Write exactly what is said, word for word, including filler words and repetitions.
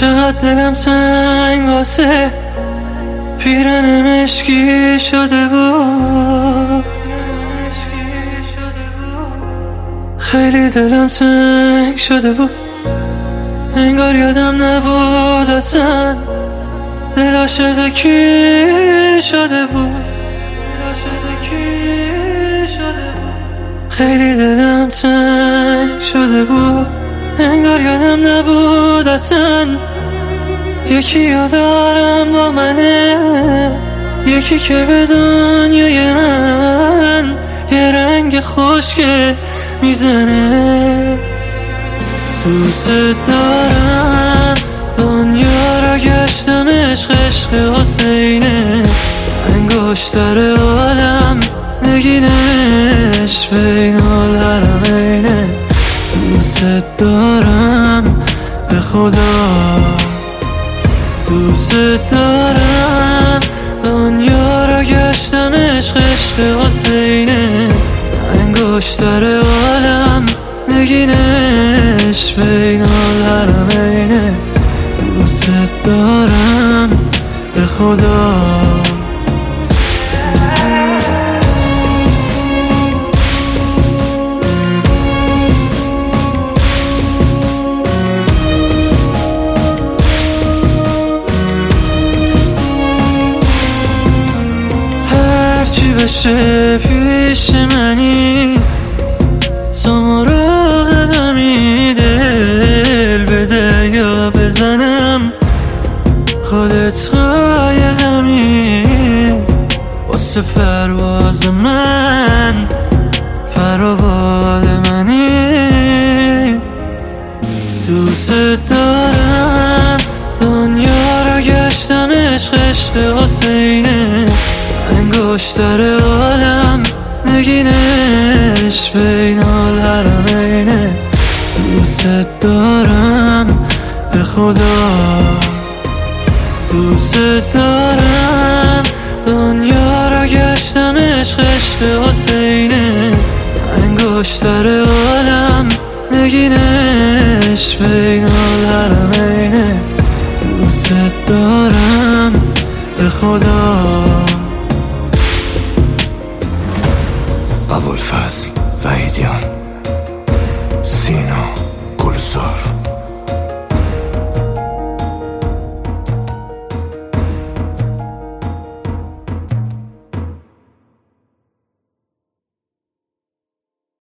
چقدر دلم تنگ واسه پیرن مشکی شده بود، خیلی دلم تنگ شده بود، انگار یادم نبود اصلا دل عاشق کی شده بود. خیلی دلم تنگ شده بود، انگار یادم نبود اصلا یکی رو دارم با منه، یکی که به دنیای من یه رنگ خوشگل میزنه. دوست دارم دنیا را گشتم، عشق عشق حسینه، انگشتر عالم نگینش بین الحرمینه. دوست دارم به خدا، دوست دارم دنیا را گشتم، عشق عشق حسینه، انگشتر عالم نگینش بین الحرمینه. دوست دارم به خدا. هرچی بشه پیش منی تو مراقبمی، دل به دریا بزنم خودت قایقمی، واسه پرواز من پروبال منی. دوست دارم دنیا را گشتم، عشق عشق حسینه، انگشتر عالم نگینش بین الحرمینه. دوست دارم به خدا، دوست دارم دنیا را گشتم، عشق عشق حسینه، انگشتر عالم نگینش بین الحرمینه. دوست دارم به خدا. ابوالفضل وحیدیان.